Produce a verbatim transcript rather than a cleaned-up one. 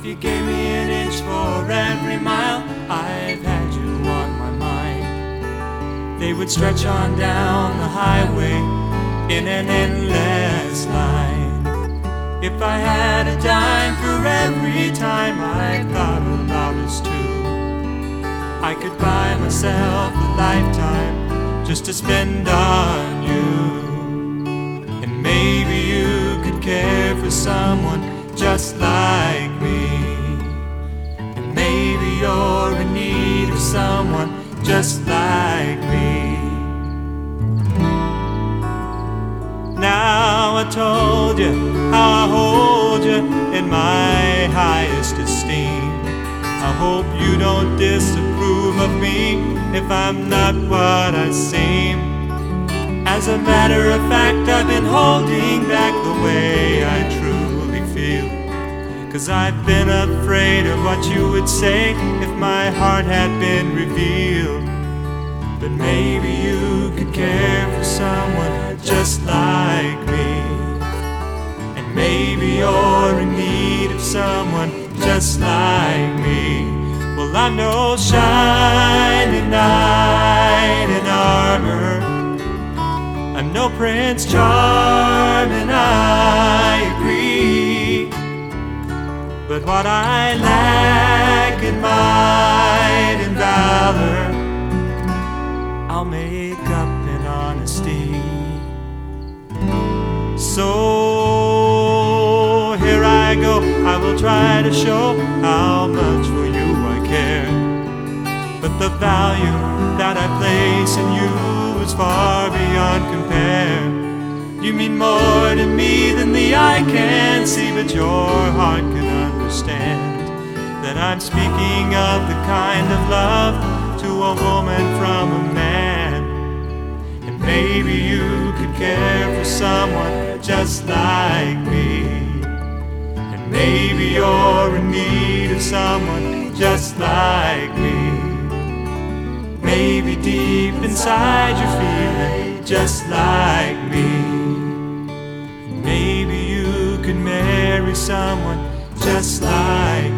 If you gave me an inch for every mile I've had you on my mind, they would stretch on down the highway in an endless line. If I had a dime for every time I thought about us two, I could buy myself a lifetime just to spend on you. And maybe you could care for someone just like me. And maybe you're in need of someone just like me. Now I told you how I hold you in my highest esteem. I hope you don't disapprove of me if I'm not what I seem. As a matter of fact, I've been holding back the way I truly feel, 'cause I've been afraid of what you would say if my heart had been revealed. But maybe you could care for someone just like me. And maybe you're in need of someone just like me. Well, I'm no shining knight in armor, I'm no Prince Charming, I agree. But what I lack in might and valor, I'll make up in honesty. So here I go, I will try to show how much for you I care. But the value that I place in you is far beyond compare. You mean more to me than the eye can see, but your heart can understand that I'm speaking of the kind of love to a woman from a man. And maybe you could care for someone just like me. And maybe you're in need of someone just like me. Maybe deep inside you're feeling just like me. Maybe you could marry someone just like